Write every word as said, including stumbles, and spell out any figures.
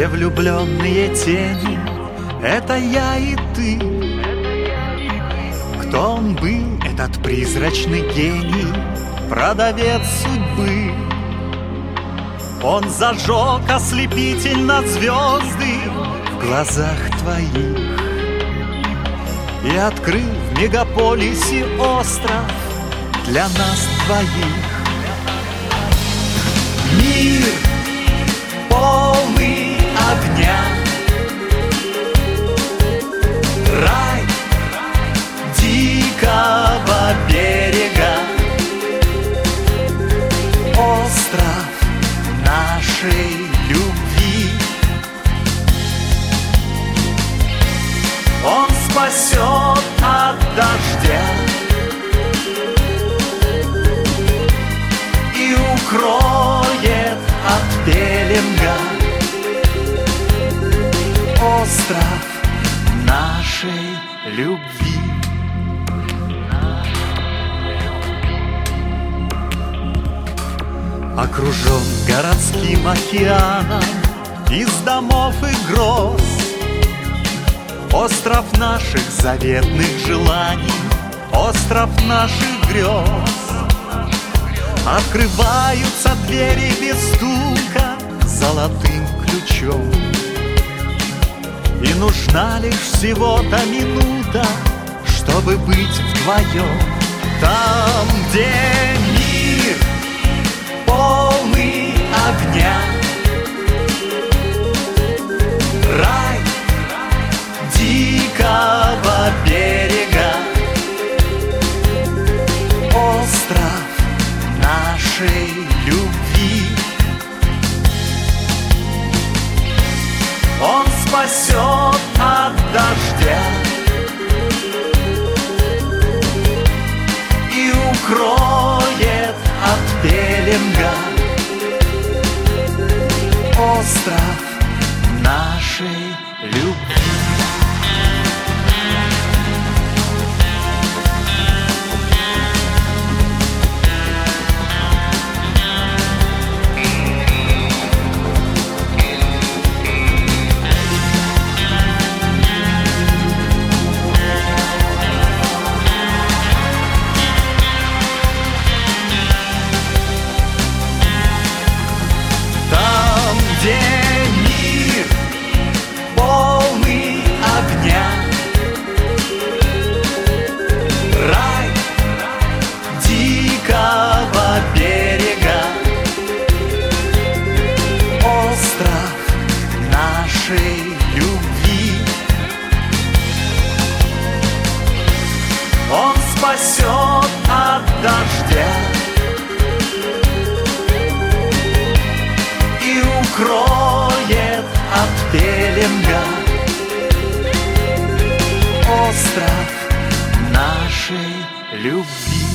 Две влюбленные тени — это я и ты. Кто он был, этот призрачный гений, продавец судьбы? Он зажег ослепительно звезды в глазах твоих и открыл в мегаполисе остров для нас двоих. Мир полный огня, рай дикого берега, остров нашей любви. Он спасет от дождя и укроет от пеленга, остров нашей любви. Окружен городским океаном из домов и гроз, остров наших заветных желаний, остров наших грез. Открываются двери без стука золотым ключом, и нужна лишь всего-то минута, чтобы быть вдвоем. Там, где мир полный огня, рай дикого берега, остров нашей любви. Он спасет от дождя и укроет от пеленга, остров нашей любви. Где мир полный огня, рай дикого берега, остров нашей любви. Он спасет от дождя и укроет от пеленга, остров нашей любви.